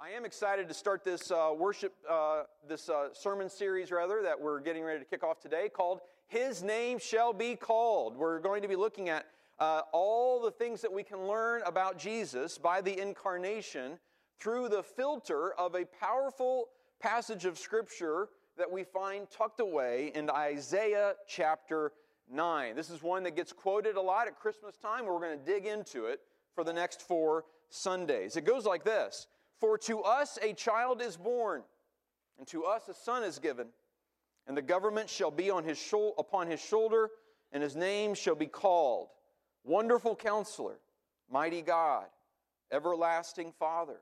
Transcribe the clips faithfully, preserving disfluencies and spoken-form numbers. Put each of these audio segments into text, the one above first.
I am excited to start this uh, worship, uh, this uh, sermon series, rather, that we're getting ready to kick off today, called His Name Shall Be Called. We're going to be looking at uh, all the things that we can learn about Jesus by the incarnation through the filter of a powerful passage of Scripture that we find tucked away in Isaiah chapter nine. This is one that gets quoted a lot at Christmas time. We're going to dig into it for the next four Sundays. It goes like this. For to us a child is born, and to us a son is given, and the government shall be on his shou- upon his shoulder, and his name shall be called Wonderful Counselor, Mighty God, Everlasting Father,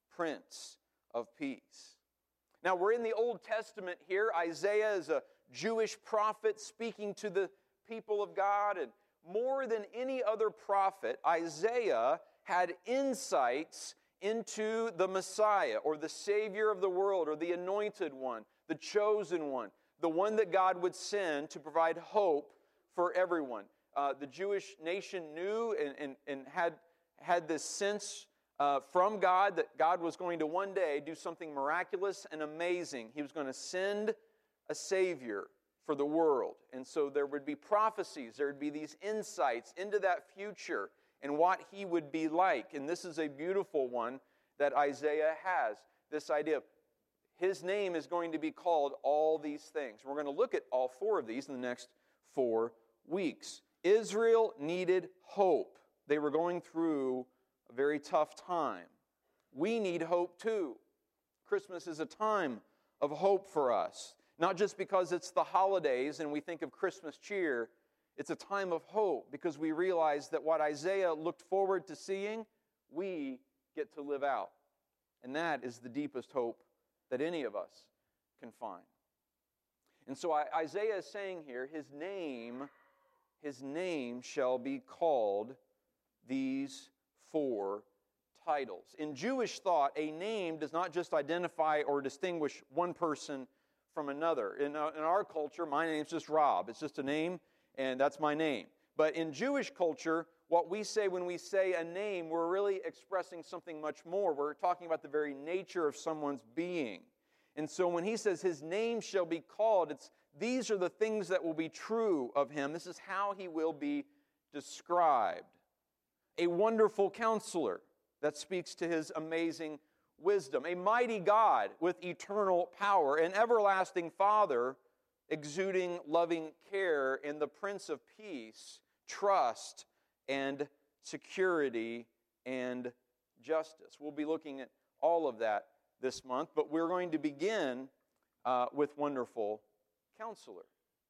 Prince of Peace. Now we're in the Old Testament here. Isaiah is a Jewish prophet speaking to the people of God, and more than any other prophet, Isaiah had insights into the Messiah, or the Savior of the world, or the Anointed One, the Chosen One, the one that God would send to provide hope for everyone. Uh, the Jewish nation knew and, and, and had, had this sense uh, from God that God was going to one day do something miraculous and amazing. He was going to send a Savior for the world. And so there would be prophecies, there would be these insights into that future and what He would be like. And this is a beautiful one that Isaiah has. This idea of His name is going to be called all these things. We're going to look at all four of these in the next four weeks. Israel needed hope. They were going through a very tough time. We need hope too. Christmas is a time of hope for us. Not just because it's the holidays and we think of Christmas cheer. It's a time of hope because we realize that what Isaiah looked forward to seeing, we get to live out. And that is the deepest hope that any of us can find. And so Isaiah is saying here, his name, his name shall be called these four titles. In Jewish thought, a name does not just identify or distinguish one person from another. In, uh, in our culture, my name's just Rob. It's just a name, and that's my name. But in Jewish culture, what we say when we say a name, we're really expressing something much more. We're talking about the very nature of someone's being. And so when he says his name shall be called, it's these are the things that will be true of him. This is how he will be described. A wonderful counselor that speaks to his amazing wisdom. A mighty God with eternal power. An everlasting Father exuding loving care, and the Prince of Peace, trust and security and justice. We'll be looking at all of that this month, but we're going to begin uh, with Wonderful Counselor.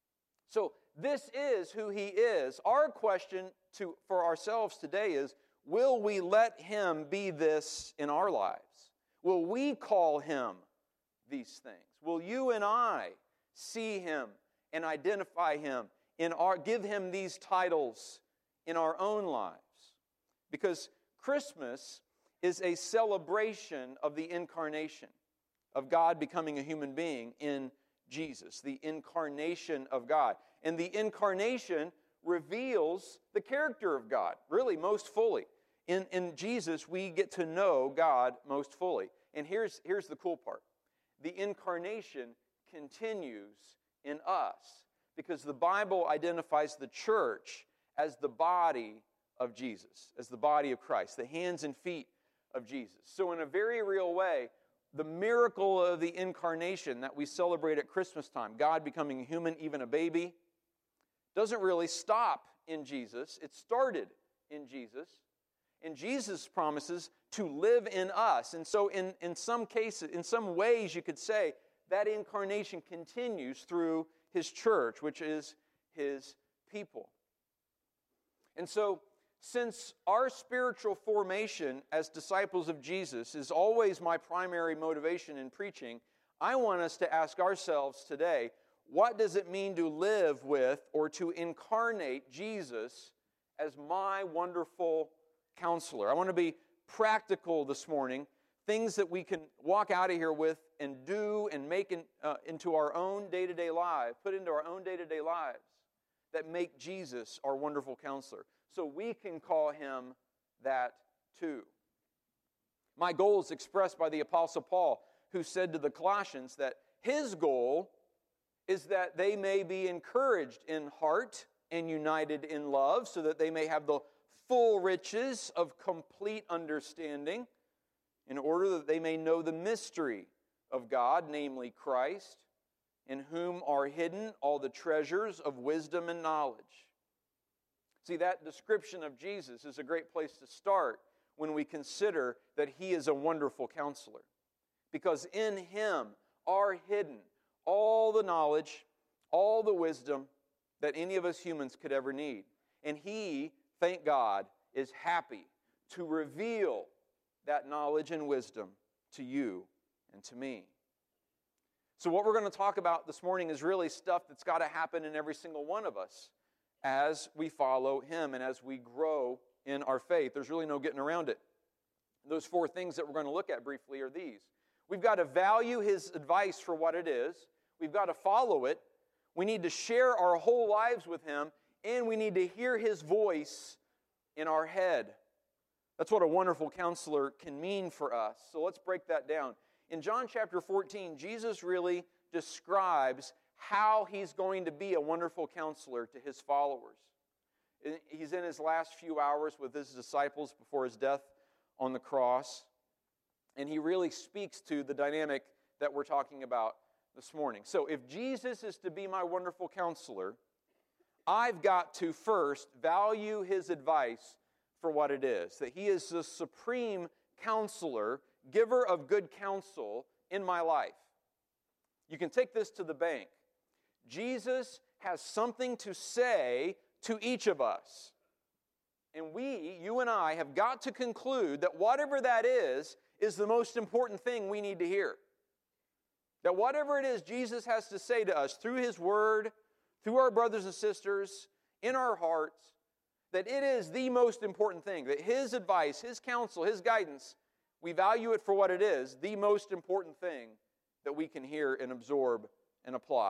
So this is who He is. Our question to, for ourselves today is, will we let Him be this in our lives? Will we call Him these things? Will you and I see Him and identify Him, in our, give Him these titles in our own lives? Because Christmas is a celebration of the incarnation, of God becoming a human being in Jesus, the incarnation of God. And the incarnation reveals the character of God, really most fully. In, in Jesus, we get to know God most fully. And here's, here's the cool part. The incarnation continues in us because the Bible identifies the church as the body of Jesus, as the body of Christ, the hands and feet of Jesus. So in a very real way, the miracle of the incarnation that we celebrate at Christmas time, God becoming a human, even a baby, doesn't really stop in Jesus. It started in Jesus. And Jesus promises to live in us. And so in, in some cases, in some ways you could say, that incarnation continues through His church, which is His people. And so, since our spiritual formation as disciples of Jesus is always my primary motivation in preaching, I want us to ask ourselves today, what does it mean to live with or to incarnate Jesus as my wonderful counselor? I want to be practical this morning. Things that we can walk out of here with and do and make in, uh, into our own day-to-day lives, put into our own day-to-day lives that make Jesus our wonderful counselor. So we can call Him that too. My goal is expressed by the Apostle Paul, who said to the Colossians that his goal is that they may be encouraged in heart and united in love, so that they may have the full riches of complete understanding, in order that they may know the mystery of God, namely Christ, in whom are hidden all the treasures of wisdom and knowledge. See, that description of Jesus is a great place to start when we consider that He is a wonderful counselor. Because in Him are hidden all the knowledge, all the wisdom that any of us humans could ever need. And He, thank God, is happy to reveal that knowledge and wisdom to you and to me. So what we're going to talk about this morning is really stuff that's got to happen in every single one of us as we follow Him and as we grow in our faith. There's really no getting around it. Those four things that we're going to look at briefly are these. We've got to value His advice for what it is. We've got to follow it. We need to share our whole lives with Him, and we need to hear His voice in our head. That's what a wonderful counselor can mean for us. So let's break that down. In John chapter fourteen, Jesus really describes how He's going to be a wonderful counselor to His followers. He's in His last few hours with His disciples before His death on the cross. And He really speaks to the dynamic that we're talking about this morning. So if Jesus is to be my wonderful counselor, I've got to first value His advice for what it is. That He is the supreme counselor, giver of good counsel in my life. You can take this to the bank. Jesus has something to say to each of us. And we, you and I, have got to conclude that whatever that is, is the most important thing we need to hear. That whatever it is Jesus has to say to us through His Word, through our brothers and sisters, in our hearts, that it is the most important thing. That His advice, His counsel, His guidance, we value it for what it is, the most important thing that we can hear and absorb and apply.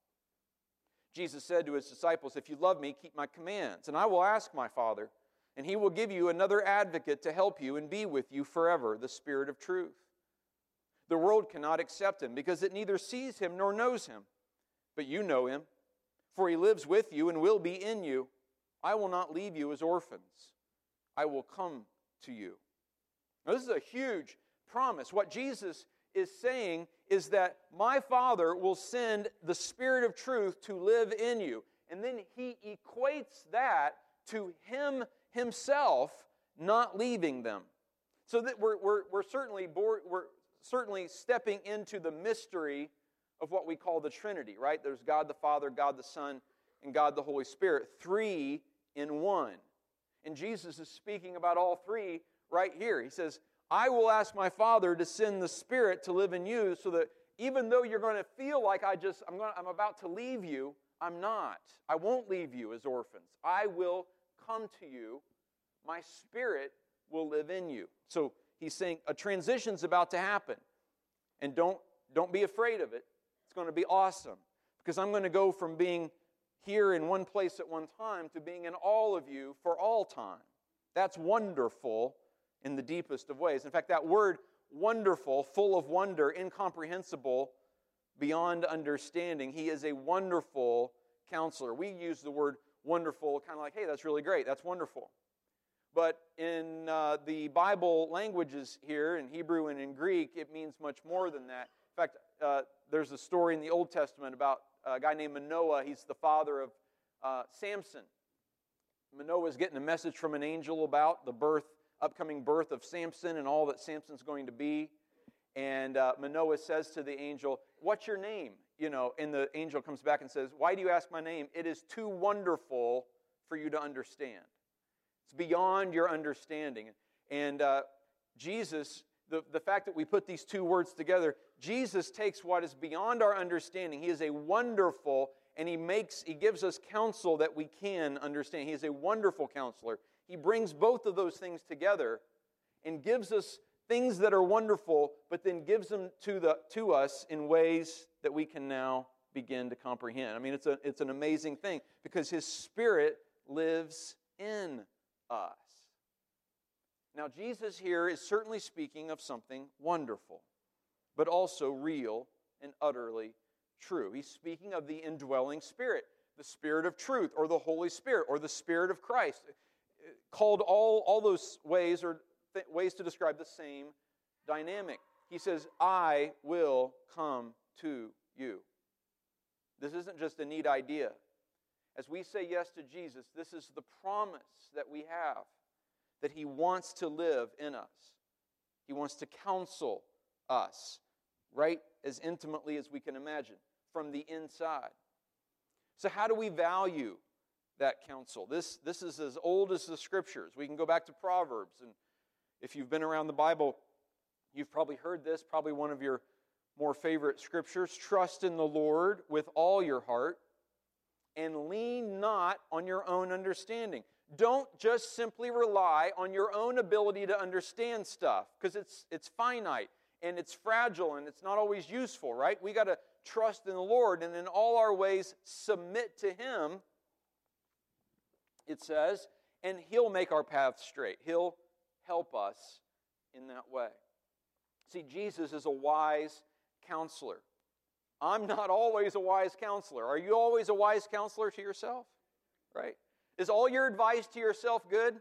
Jesus said to His disciples, "If you love me, keep my commands, and I will ask my Father, and He will give you another advocate to help you and be with you forever, the Spirit of truth. The world cannot accept Him because it neither sees Him nor knows Him. But you know Him, for He lives with you and will be in you. I will not leave you as orphans. I will come to you." Now, this is a huge promise. What Jesus is saying is that my Father will send the Spirit of truth to live in you. And then He equates that to Him Himself not leaving them. So that we're, we're, we're, certainly bored, we're certainly stepping into the mystery of what we call the Trinity, right? There's God the Father, God the Son, and God the Holy Spirit. Three in one. And Jesus is speaking about all three right here. He says, I will ask my Father to send the Spirit to live in you so that even though you're going to feel like I just, I'm, going to, I'm about to leave you, I'm not. I won't leave you as orphans. I will come to you. My Spirit will live in you. So he's saying a transition's about to happen. And don't, don't be afraid of it. It's going to be awesome. Because I'm going to go from being here in one place at one time to being in all of you for all time. That's wonderful in the deepest of ways. In fact, that word wonderful, full of wonder, incomprehensible, beyond understanding. He is a wonderful counselor. We use the word wonderful kind of like, hey, that's really great, that's wonderful. But in uh, the Bible languages here, in Hebrew and in Greek, it means much more than that. In fact, uh, there's a story in the Old Testament about a guy named Manoah. He's the father of uh, Samson. Manoah is getting a message from an angel about the birth, upcoming birth of Samson and all that Samson's going to be. And uh, Manoah says to the angel, what's your name? You know, and the angel comes back and says, why do you ask my name? It is too wonderful for you to understand. It's beyond your understanding. And uh, Jesus, the, the fact that we put these two words together, Jesus takes what is beyond our understanding. He is a wonderful, and He makes, He gives us counsel that we can understand. He is a wonderful counselor. He brings both of those things together and gives us things that are wonderful, but then gives them to the to us in ways that we can now begin to comprehend. I mean, it's a it's an amazing thing because His Spirit lives in us. Now, Jesus here is certainly speaking of something wonderful, but also real and utterly true. He's speaking of the indwelling Spirit, the Spirit of truth, or the Holy Spirit, or the Spirit of Christ. Called all, all those ways are th- ways to describe the same dynamic. He says, I will come to you. This isn't just a neat idea. As we say yes to Jesus, this is the promise that we have, that He wants to live in us. He wants to counsel us, right as intimately as we can imagine, from the inside. So how do we value that counsel? This, this is as old as the Scriptures. We can go back to Proverbs, and if you've been around the Bible, you've probably heard this, probably one of your more favorite Scriptures. Trust in the Lord with all your heart, and lean not on your own understanding. Don't just simply rely on your own ability to understand stuff, because it's it's finite and it's fragile and it's not always useful, right? We got to trust in the Lord and in all our ways submit to Him, it says, and He'll make our path straight. He'll help us in that way. See, Jesus is a wise counselor. I'm not always a wise counselor. Are you always a wise counselor to yourself? Right? Is all your advice to yourself good?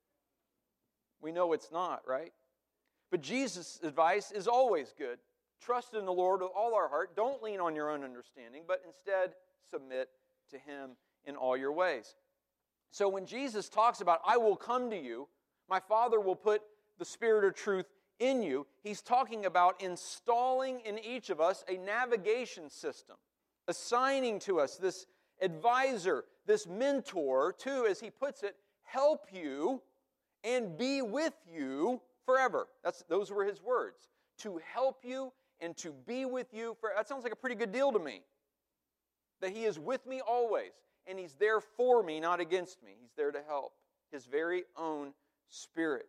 We know it's not, right? But Jesus' advice is always good. Trust in the Lord with all our heart. Don't lean on your own understanding, but instead submit to Him in all your ways. So when Jesus talks about, I will come to you, my Father will put the Spirit of truth in you, He's talking about installing in each of us a navigation system, assigning to us this advisor, this mentor to, as He puts it, help you and be with you forever. That's, those were His words. To help you and to be with you forever. That sounds like a pretty good deal to me. That He is with me always, and He's there for me, not against me. He's there to help. His very own Spirit.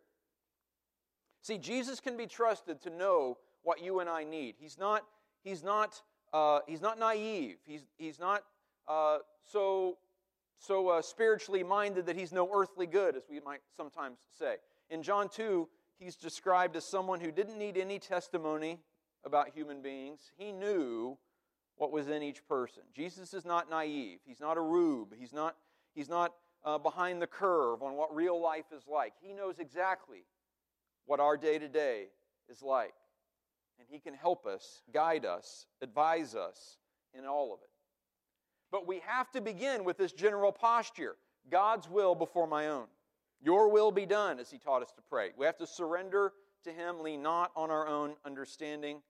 See, Jesus can be trusted to know what you and I need. He's not, he's not, uh, he's not naive. He's, he's not uh, so, so uh, spiritually minded that He's no earthly good, as we might sometimes say. In John two, He's described as someone who didn't need any testimony about human beings. He knew what was in each person. Jesus is not naive. He's not a rube. He's not, he's not uh, behind the curve on what real life is like. He knows exactly what our day-to-day is like. And He can help us, guide us, advise us in all of it. But we have to begin with this general posture. God's will before my own. Your will be done, as He taught us to pray. We have to surrender to Him, lean not on our own understanding.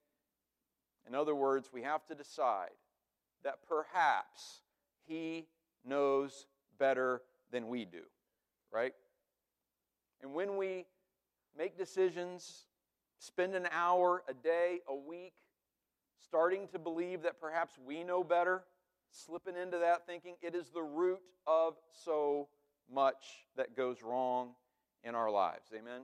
In other words, we have to decide that perhaps He knows better than we do. Right? And when we make decisions, spend an hour, a day, a week, starting to believe that perhaps we know better, slipping into that thinking, it is the root of so much that goes wrong in our lives. Amen?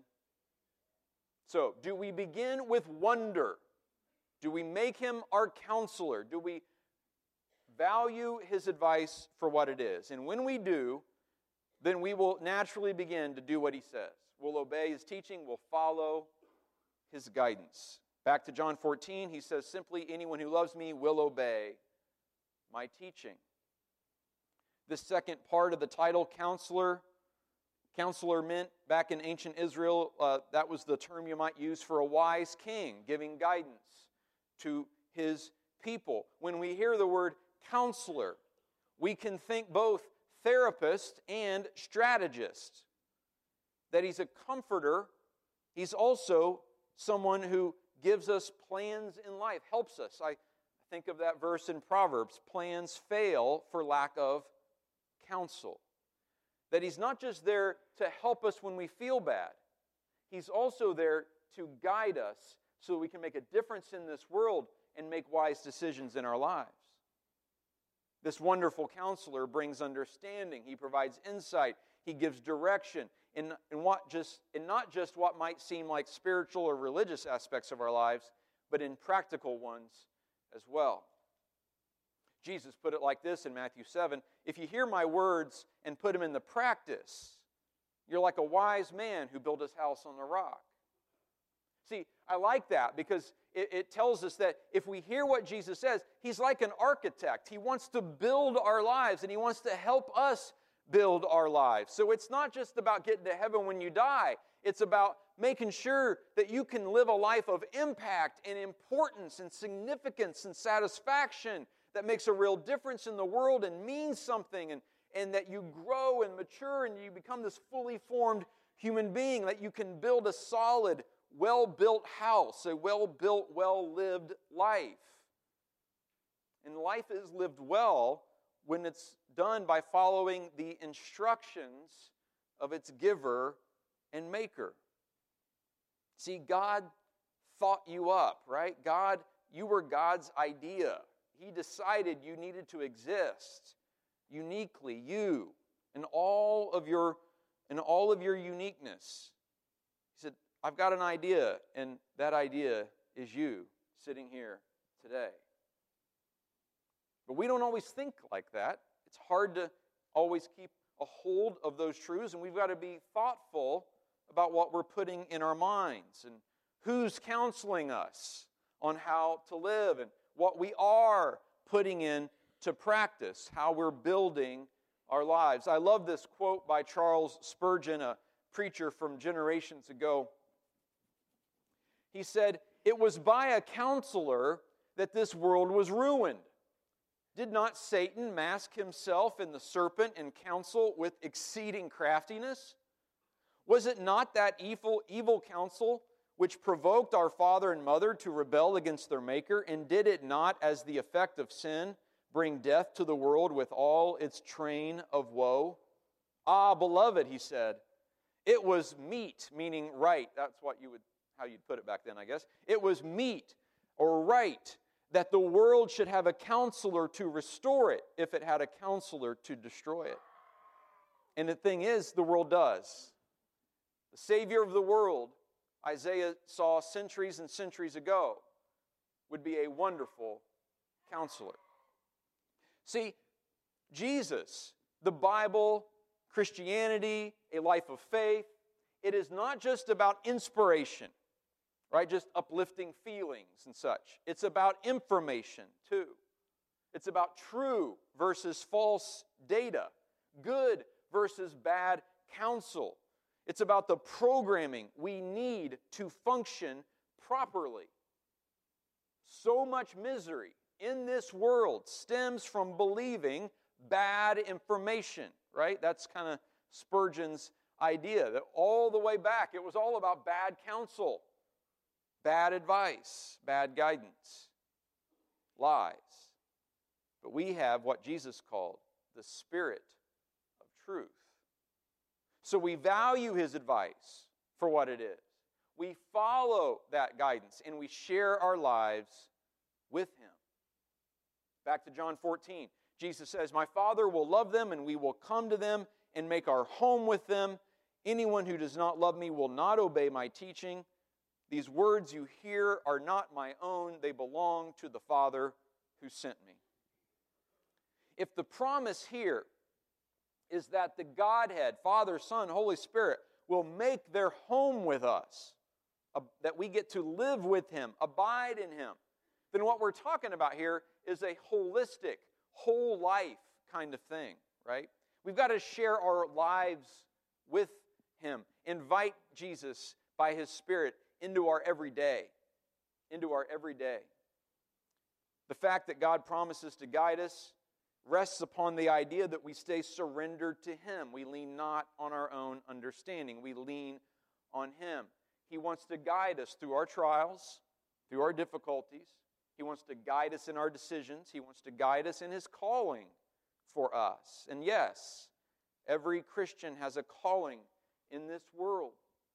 So, do we begin with wonder? Do we make Him our counselor? Do we value His advice for what it is? And when we do, then we will naturally begin to do what He says. We'll obey His teaching. We'll follow His guidance. Back to John fourteen, He says simply, anyone who loves me will obey my teaching. This second part of the title, counselor, counselor meant back in ancient Israel, uh, that was the term you might use for a wise king, giving guidance to his people. When we hear the word counselor, we can think both therapist and strategist. That he's a comforter, he's also someone who gives us plans in life, helps us. I think of that verse in Proverbs, plans fail for lack of counsel. That He's not just there to help us when we feel bad. He's also there to guide us so we can make a difference in this world and make wise decisions in our lives. This wonderful counselor brings understanding. He provides insight. He gives direction in, in, what just, in not just what might seem like spiritual or religious aspects of our lives, but in practical ones as well. Jesus put it like this in Matthew seven, if you hear my words and put them into practice, You're like a wise man who built his house on the rock. See, I like that because it, it tells us that if we hear what Jesus says, he's like an architect. He wants to build our lives, and he wants to help us build our lives. So it's not just about getting to heaven when you die. It's about making sure that you can live a life of impact and importance and significance and satisfaction that makes a real difference in the world and means something, and, and that you grow and mature and you become this fully formed human being, that you can build a solid, well-built house, a well-built, well-lived life. And life is lived well when it's done by following the instructions of its giver and maker. See, God thought you up, right? God, you were God's idea. He decided you needed to exist uniquely, you, in all of your, in all of your uniqueness. He said, I've got an idea, and that idea is you sitting here today. But we don't always think like that. It's hard to always keep a hold of those truths, and we've got to be thoughtful about what we're putting in our minds and who's counseling us on how to live and what we are putting into practice, how we're building our lives. I love this quote by Charles Spurgeon, a preacher from generations ago. He said, "It was by a counselor that this world was ruined. Did not Satan mask himself in the serpent and counsel with exceeding craftiness? Was it not that evil, evil counsel which provoked our father and mother to rebel against their Maker? And did it not, as the effect of sin, bring death to the world with all its train of woe? Ah, beloved," he said, "it was meet," meaning right. That's what you would, how you'd put it back then, I guess. "It was meet or right that the world should have a counselor to restore it if it had a counselor to destroy it." And the thing is, the world does. The Savior of the world, Isaiah saw centuries and centuries ago, would be a wonderful counselor. See, Jesus, the Bible, Christianity, a life of faith, it is not just about inspiration, right? Just uplifting feelings and such. It's about information, too. It's about true versus false data, good versus bad counsel. It's about the programming we need to function properly. So much misery in this world stems from believing bad information, right? That's kind of Spurgeon's idea, that all the way back it was all about bad counsel, bad advice, bad guidance, lies. But we have what Jesus called the Spirit of truth. So we value His advice for what it is. We follow that guidance and we share our lives with Him. Back to John fourteen. Jesus says, "My Father will love them and we will come to them and make our home with them. Anyone who does not love me will not obey my teaching. These words you hear are not my own. They belong to the Father who sent me." If the promise here is that the Godhead, Father, Son, Holy Spirit, will make their home with us, uh, that we get to live with Him, abide in Him, then what we're talking about here is a holistic, whole life kind of thing, right? We've got to share our lives with Him, invite Jesus by His Spirit into our everyday, into our everyday. The fact that God promises to guide us rests upon the idea that we stay surrendered to Him. We lean not on our own understanding. We lean on Him. He wants to guide us through our trials, through our difficulties. He wants to guide us in our decisions. He wants to guide us in His calling for us. And yes, every Christian has a calling in this world.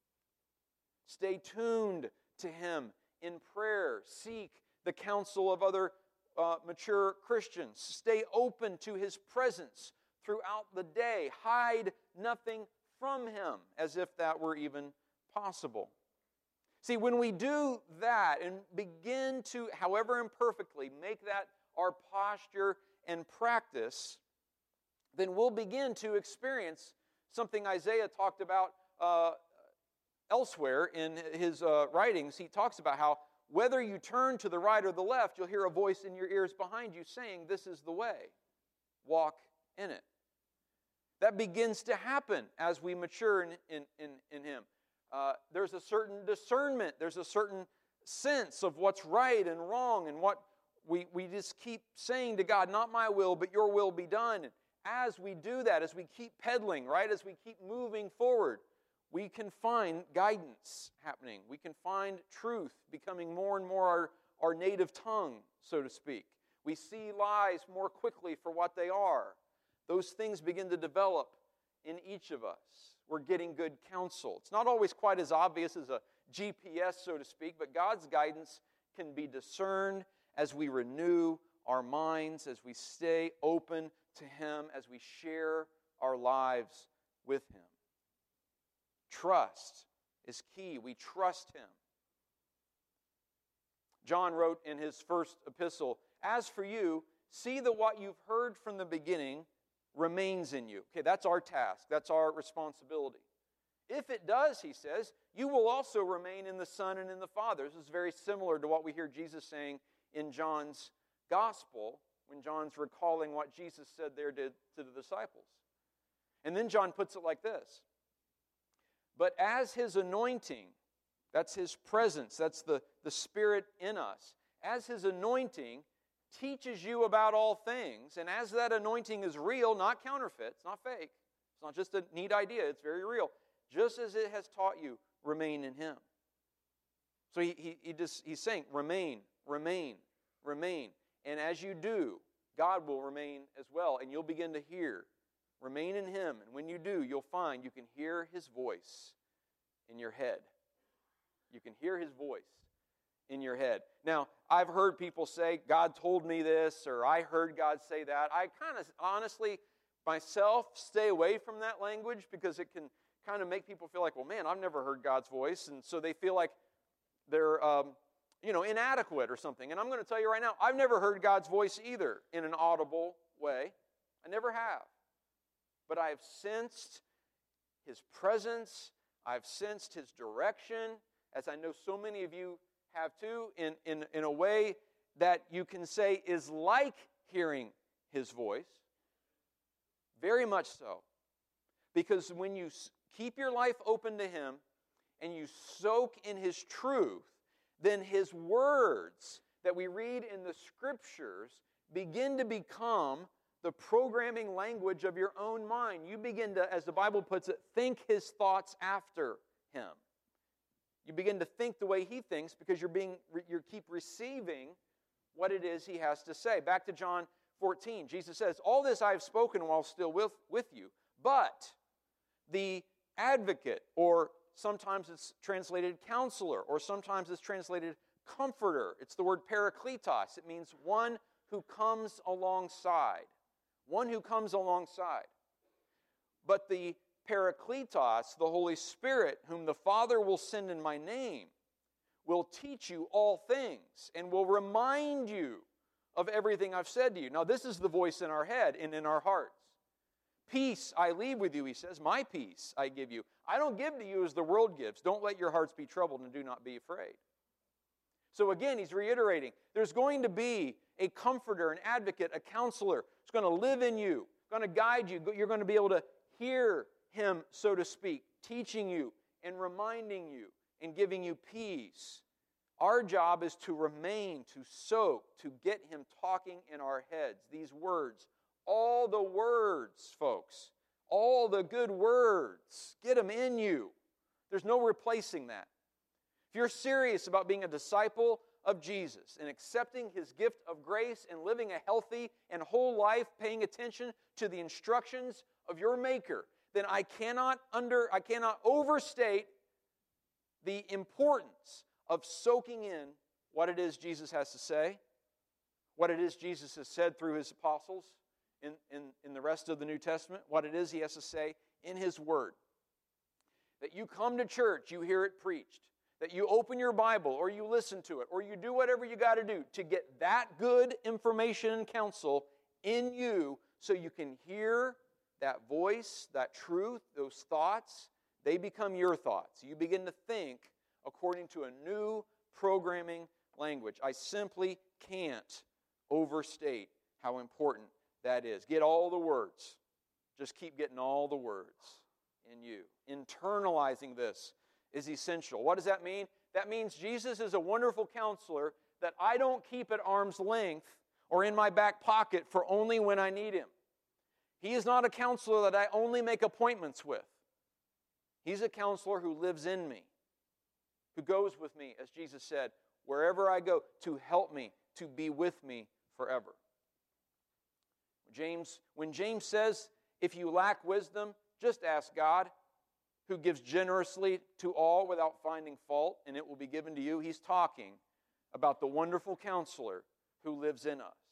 Stay tuned to Him in prayer. Seek the counsel of other Uh, mature Christians. Stay open to His presence throughout the day. Hide nothing from Him, as if that were even possible. See, when we do that and begin to, however imperfectly, make that our posture and practice, then we'll begin to experience something Isaiah talked about uh, elsewhere in his uh, writings. He talks about how whether you turn to the right or the left, you'll hear a voice in your ears behind you saying, "This is the way. Walk in it." That begins to happen as we mature in, in, in, in Him. Uh, there's a certain discernment. There's a certain sense of what's right and wrong, and what we, we just keep saying to God, "Not my will, but your will be done." And as we do that, as we keep pedaling, right, as we keep moving forward, we can find guidance happening. We can find truth becoming more and more our, our native tongue, so to speak. We see lies more quickly for what they are. Those things begin to develop in each of us. We're getting good counsel. It's not always quite as obvious as a G P S, so to speak, but God's guidance can be discerned as we renew our minds, as we stay open to Him, as we share our lives with Him. Trust is key. We trust Him. John wrote in his first epistle, "As for you, see that what you've heard from the beginning remains in you." Okay, that's our task. That's our responsibility. If it does, he says, you will also remain in the Son and in the Father. This is very similar to what we hear Jesus saying in John's Gospel, when John's recalling what Jesus said there to, to the disciples. And then John puts it like this: "But as His anointing," that's His presence, that's the, the Spirit in us, "as His anointing teaches you about all things," and as that anointing is real, not counterfeit, it's not fake, it's not just a neat idea, it's very real, just as it has taught you, remain in Him. So he, he, he just, he's saying, remain, remain, remain. And as you do, God will remain as well, and you'll begin to hear. Remain in Him, and when you do, you'll find you can hear His voice in your head. You can hear His voice in your head. Now, I've heard people say, "God told me this," or "I heard God say that." I kind of, honestly, myself, stay away from that language because it can kind of make people feel like, well, man, I've never heard God's voice, and so they feel like they're, um, you know, inadequate or something. And I'm going to tell you right now, I've never heard God's voice either in an audible way. I never have. But I have sensed His presence. I've sensed His direction, as I know so many of you have too, in, in, in a way that you can say is like hearing His voice. Very much so. Because when you keep your life open to Him and you soak in His truth, then His words that we read in the Scriptures begin to become the programming language of your own mind. You begin to, as the Bible puts it, think His thoughts after Him. You begin to think the way He thinks because you're being, you keep receiving what it is He has to say. Back to John fourteen, Jesus says, "All this I have spoken while still with, with you, but the advocate," or sometimes it's translated counselor, or sometimes it's translated comforter. It's the word parakletos. It means one who comes alongside. One who comes alongside. But the Parakletos, the Holy Spirit, whom the Father will send in my name, will teach you all things and will remind you of everything I've said to you. Now, this is the voice in our head and in our hearts. "Peace I leave with you," He says. "My peace I give you. I don't give to you as the world gives. Don't let your hearts be troubled and do not be afraid." So again, He's reiterating, there's going to be a comforter, an advocate, a counselor. It's going to live in you, going to guide you. You're going to be able to hear Him, so to speak, teaching you and reminding you and giving you peace. Our job is to remain, to soak, to get Him talking in our heads. These words, all the words, folks, all the good words, get them in you. There's no replacing that. If you're serious about being a disciple of Jesus and accepting His gift of grace and living a healthy and whole life, paying attention to the instructions of your Maker, then I cannot under I cannot overstate the importance of soaking in what it is Jesus has to say, what it is Jesus has said through His apostles in, in, in the rest of the New Testament, what it is He has to say in His Word. That you come to church, you hear it preached. That you open your Bible, or you listen to it, or you do whatever you got to do to get that good information and counsel in you so you can hear that voice, that truth, those thoughts, they become your thoughts. You begin to think according to a new programming language. I simply can't overstate how important that is. Get all the words. Just keep getting all the words in you. Internalizing this is essential. What does that mean? That means Jesus is a wonderful counselor that I don't keep at arm's length or in my back pocket for only when I need Him. He is not a counselor that I only make appointments with. He's a counselor who lives in me, who goes with me, as Jesus said, wherever I go, to help me, to be with me forever. James, when James says, if you lack wisdom, just ask God, who gives generously to all without finding fault, and it will be given to you. He's talking about the wonderful counselor who lives in us.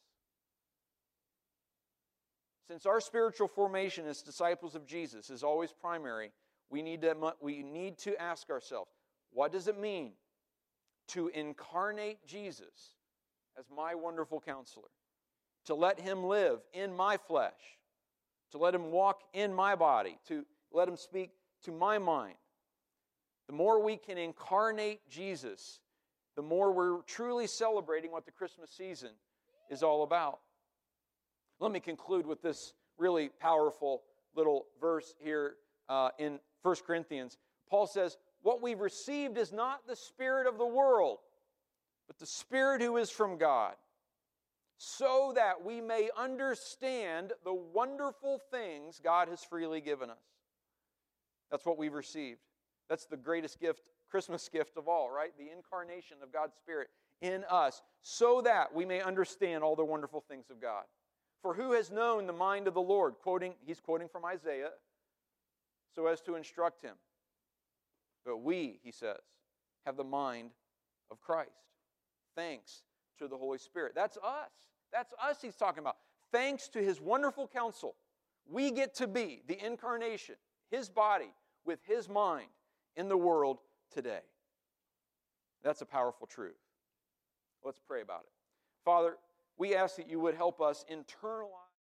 Since our spiritual formation as disciples of Jesus is always primary, we need to, we need to ask ourselves, what does it mean to incarnate Jesus as my wonderful counselor? To let Him live in my flesh, to let Him walk in my body, to let Him speak to my mind. The more we can incarnate Jesus, the more we're truly celebrating what the Christmas season is all about. Let me conclude with this really powerful little verse here uh, in First Corinthians. Paul says, what we've received is not the spirit of the world, but the Spirit who is from God, so that we may understand the wonderful things God has freely given us. That's what we've received. That's the greatest gift, Christmas gift of all, right? The incarnation of God's Spirit in us, so that we may understand all the wonderful things of God. For who has known the mind of the Lord? Quoting, he's quoting from Isaiah, so as to instruct him. But we, he says, have the mind of Christ. Thanks to the Holy Spirit. That's us. That's us he's talking about. Thanks to His wonderful counsel, we get to be the incarnation, His body, with His mind in the world today. That's a powerful truth. Let's pray about it. Father, we ask that you would help us internalize